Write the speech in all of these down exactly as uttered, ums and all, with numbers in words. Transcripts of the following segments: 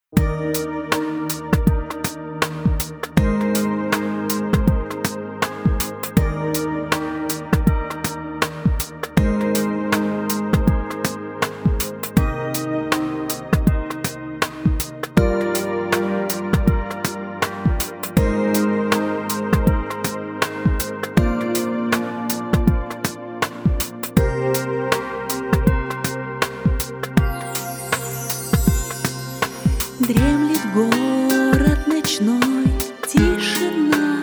Дремлет город ночной, тишина.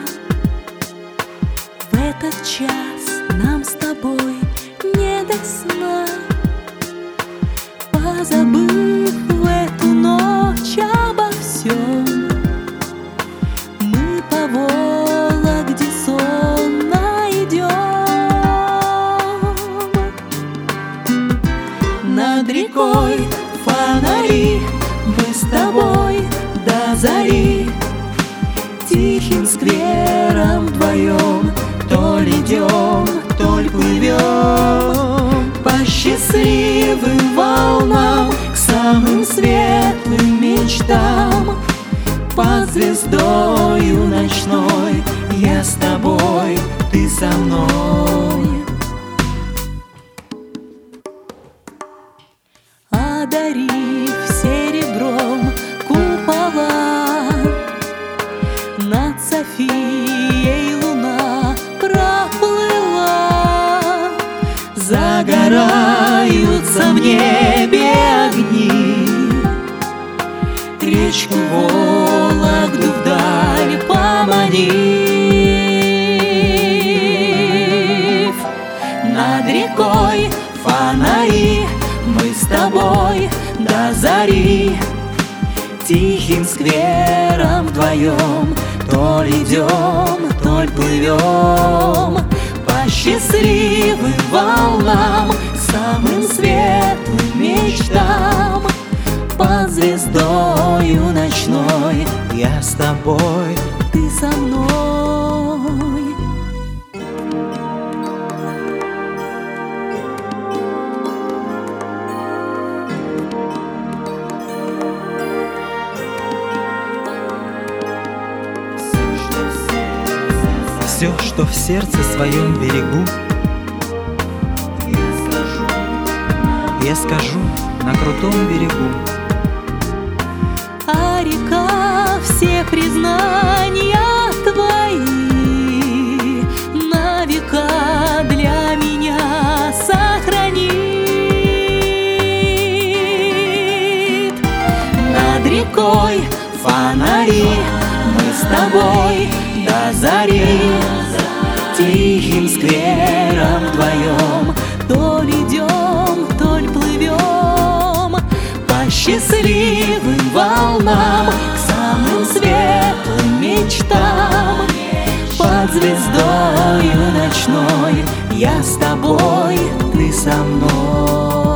В этот час нам с тобой не до сна. Позабыв в эту ночь обо всем, мы по Вологде сонно идем. Над рекой фонари, мы с тобой до зари тихим сквером вдвоем то ли идем, то ли плывем по счастливым волнам к самым светлым мечтам. Под звездою ночной я с тобой, ты со мной. Одарив серебром купола, над Софией луна проплыла. Загораются в небе огни, речку Вологду вдаль поманив. Над рекой фонари, мы с тобой до зари тихим сквером вдвоем то ли идем, то ли плывем по счастливым волнам к самым светлым мечтам. Под звездою ночной я с тобой, ты со мной. Все, что в сердце своем берегу, я скажу на крутом берегу. А река все признания твои на века для меня сохранит. Над рекой фонари, мы с тобой до зари тихим сквером вдвоем то ли идем, то ли плывем по счастливым волнам к самым светлым мечтам. Под звездою ночной я с тобой, ты со мной.